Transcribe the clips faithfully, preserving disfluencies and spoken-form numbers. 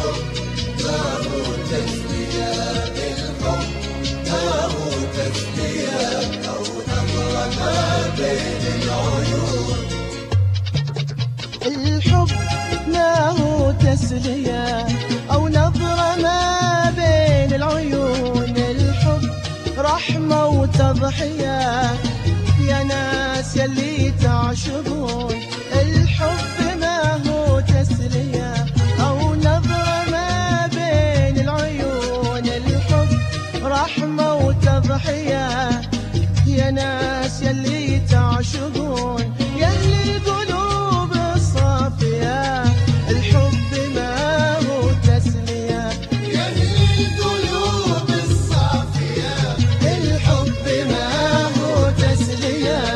الحب ما هو تسلية أو نظرة ما بين العيون. الحب رحمة وتضحية يا ناس يلي تعشقون. الحب ما هو تسلية أو نظرة ما بين العيون. الحب رحمة وتضحية يا ناس يلي تعشقون. يا أهل القلوب الصافية الحب ما هو تسلية. يا أهل القلوب الصافية الحب ما هو تسلية.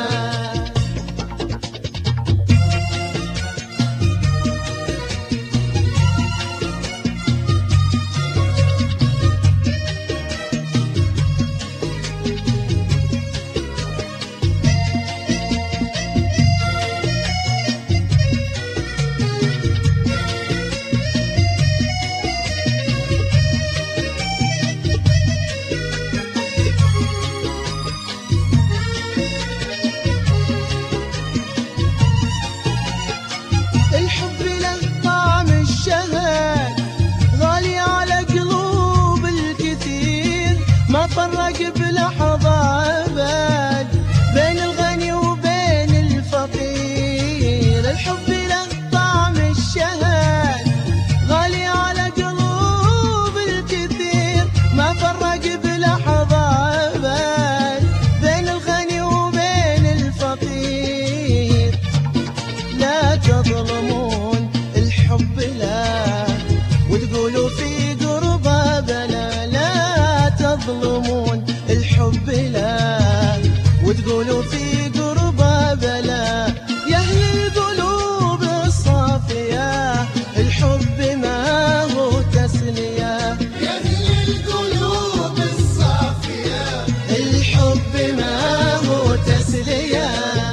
الحب له طعم الشهد غالي على قلوب الكثير. ما فرق بلحظة أبد بين الغني وبين الفقير. الحب له طعم الشهد غالي على قلوب الكثير. ما فرق بلحظة أبد بين الغني وبين الفقير. لا تظلمون الحب لا وتقولوا في قربه بلا. لا تظلمون الحب لا وتقولوا في قربه بلا. يا أهل القلوب الصافية الحب ما هو تسلية. يا أهل القلوب الصافية الحب ما هو تسلية.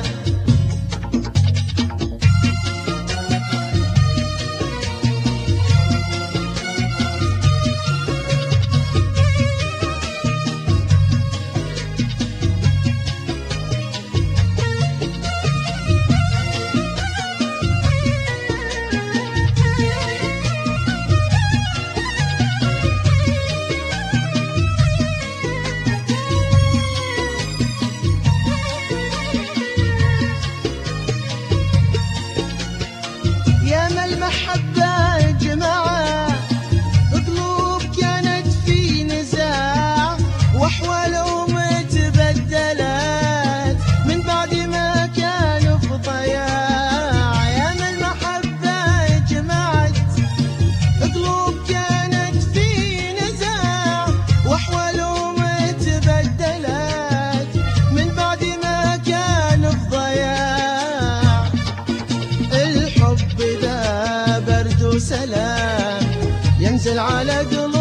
يا ما المحبة جماعة قلوب كانت في نزاع وأحوالهم تبدلت من بعد ما كانوا في ضياع. يا ما المحبة جماعت قلوب كانت في نزاع وأحوالهم تبدلت من بعد ما كانوا في ضياع. الحب ده برد وسلام ينزل على قلوب